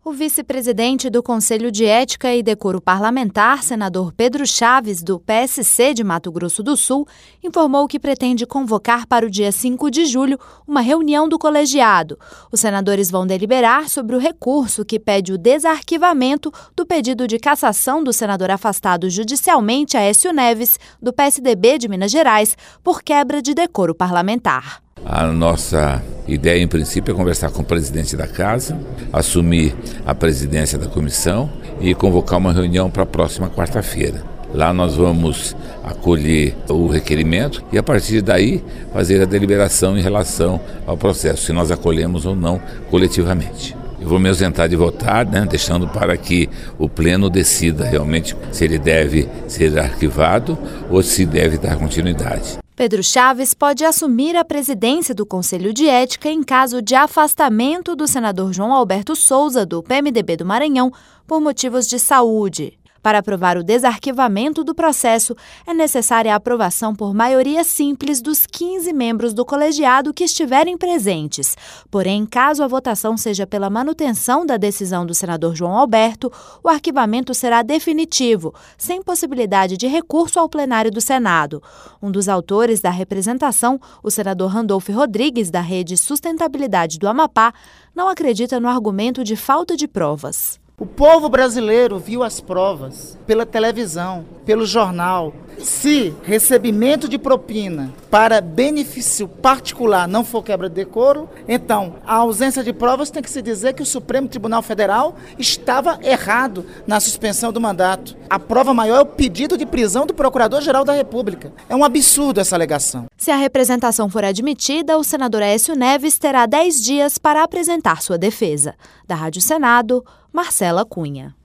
O vice-presidente do Conselho de Ética e Decoro Parlamentar, senador Pedro Chaves, do PSC de Mato Grosso do Sul, informou que pretende convocar para o dia 5 de julho uma reunião do colegiado. Os senadores vão deliberar sobre o recurso que pede o desarquivamento do pedido de cassação do senador afastado judicialmente Aécio Neves, do PSDB de Minas Gerais, por quebra de decoro parlamentar. A nossa ideia, em princípio, é conversar com o presidente da Casa, assumir a presidência da comissão e convocar uma reunião para a próxima quarta-feira. Lá nós vamos acolher o requerimento e, a partir daí, fazer a deliberação em relação ao processo, se nós acolhemos ou não coletivamente. Eu vou me ausentar de votar, deixando para que o Pleno decida realmente se ele deve ser arquivado ou se deve dar continuidade. Pedro Chaves pode assumir a presidência do Conselho de Ética em caso de afastamento do senador João Alberto Souza, do PMDB do Maranhão, por motivos de saúde. Para aprovar o desarquivamento do processo, é necessária a aprovação por maioria simples dos 15 membros do colegiado que estiverem presentes. Porém, caso a votação seja pela manutenção da decisão do senador João Alberto, o arquivamento será definitivo, sem possibilidade de recurso ao plenário do Senado. Um dos autores da representação, o senador Randolfo Rodrigues, da Rede Sustentabilidade do Amapá, não acredita no argumento de falta de provas. O povo brasileiro viu as provas pela televisão, pelo jornal. Se recebimento de propina para benefício particular não for quebra de decoro, então a ausência de provas tem que se dizer que o Supremo Tribunal Federal estava errado na suspensão do mandato. A prova maior é o pedido de prisão do Procurador-Geral da República. É um absurdo essa alegação. Se a representação for admitida, o senador Aécio Neves terá 10 dias para apresentar sua defesa. Da Rádio Senado, Marcela Cunha.